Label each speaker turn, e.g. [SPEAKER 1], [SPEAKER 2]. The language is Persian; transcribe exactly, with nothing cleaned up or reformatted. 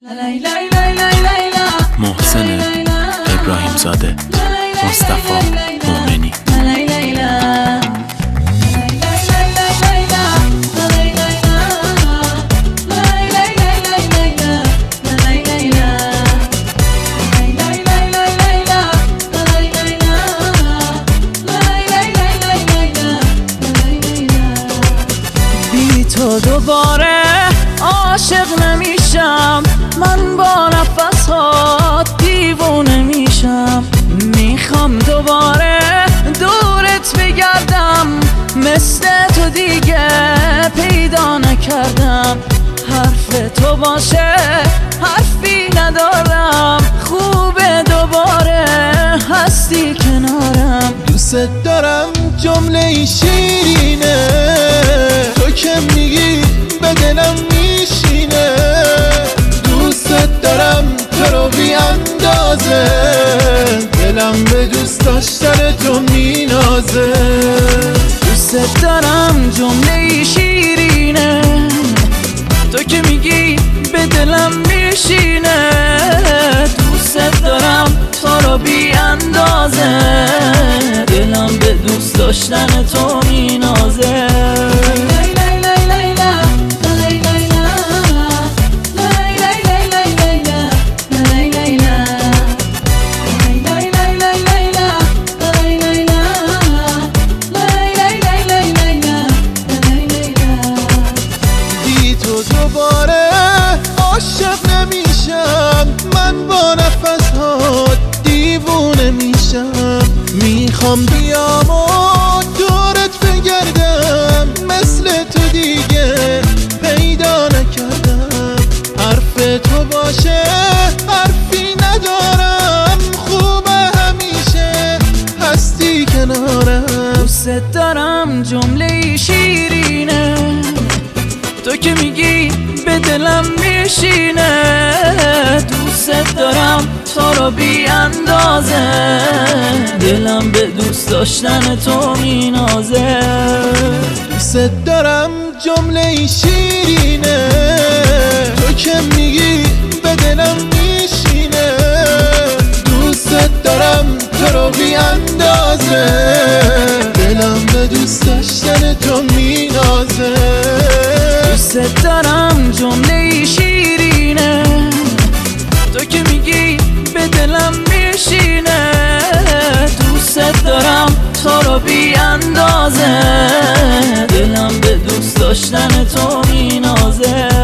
[SPEAKER 1] محسن ابراهیم زاده، مصطفی مومنی.
[SPEAKER 2] بی تو دوباره عاشق نمیشم، من با نفس‌ها دیوونه میشم. میخوام دوباره دورت بگردم، مثل تو دیگه پیدا نکردم. حرف تو باشه حرفی ندارم، خوبه دوباره هستی کنارم.
[SPEAKER 3] دوست دارم جمله شیرینه، تو که میگی به دلم میشینه. دوست دارم تو رو بی اندازه، دلم به دوست داشتن تو مینازه.
[SPEAKER 2] دوست دارم جمله شیرینه، تو که میگی به دلم میشینه. دوست دارم تو رو بی اندازه، دلم به دوست داشتن تو مینازه.
[SPEAKER 3] دوباره عاشق نمیشم، من با نفس‌ها دیوونه میشم. میخوام بیام و دورت بگردم، مثل تو دیگه پیدا نکردم. حرف تو باشه حرفی ندارم، خوبه همیشه هستی کنارم.
[SPEAKER 2] دوست دارم جمله شیرینه، تو که میگی به دلم میشینه. دوست دارم تو رو بی اندازه، دلم به دوست داشتن تو مینازه.
[SPEAKER 3] دوست دارم جمله شیرینه، تو که میگی به دلم میشینه. دوست دارم تو رو بی اندازه، دلم به دوست داشتن تو مینازه.
[SPEAKER 2] دوست دارم جمله شیرینه، تو که میگی به دلم میشینه. دوست دارم تو رو بی اندازه، دلم به دوست داشتن تو مینازه.